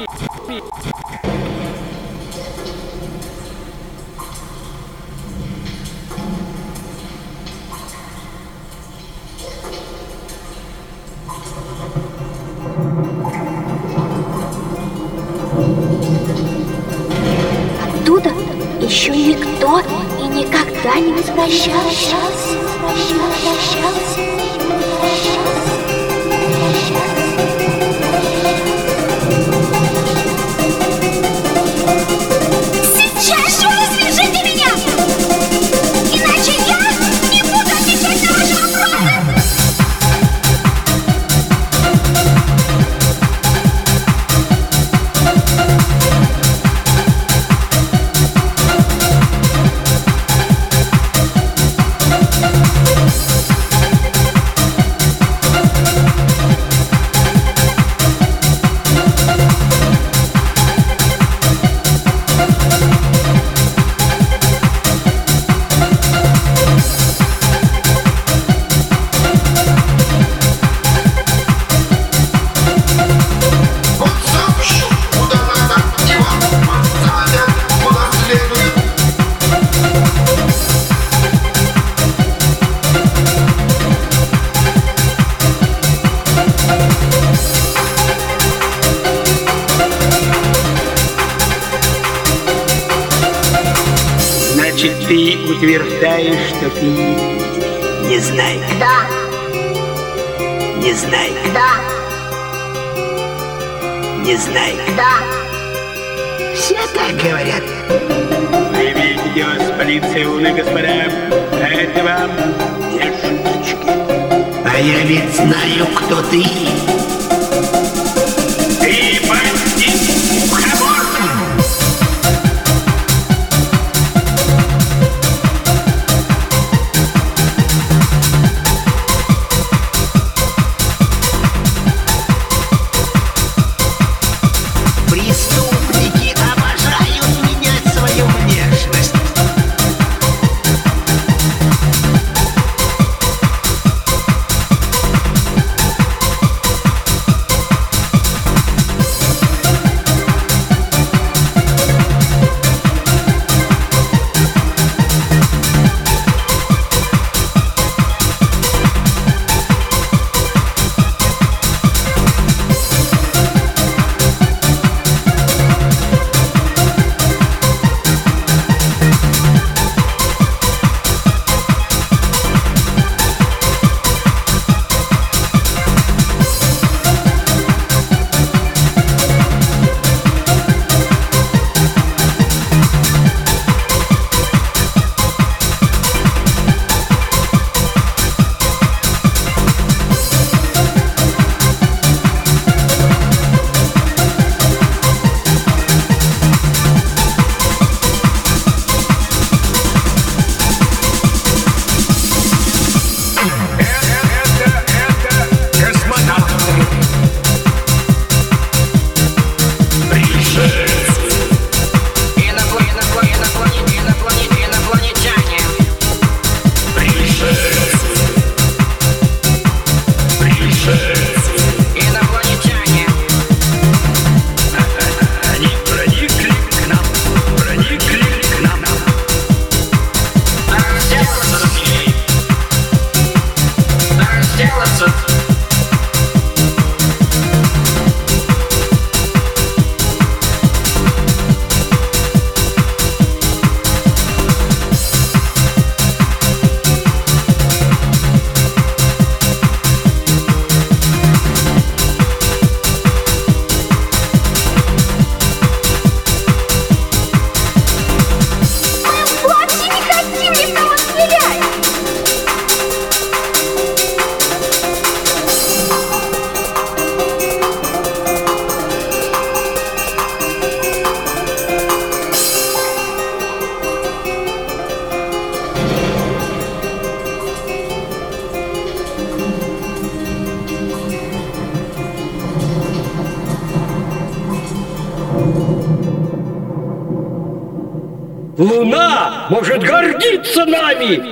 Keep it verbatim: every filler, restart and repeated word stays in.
Оттуда еще никто и никогда не возвращался. Возвращался. Сейчас же развяжите меня! Иначе я не буду отвечать на ваши вопросы! Значит, ты утверждаешь, что ты не знаешь? Да. Не знаешь? Да. Не знаешь? Да. Все так говорят. Вы имеете дело с полицией, умные господа. Это вам не шуточки. А я ведь знаю, кто ты. Ты бандит Мухоморка. Преступники обожают менять свою внешность. Луна может гордиться нами!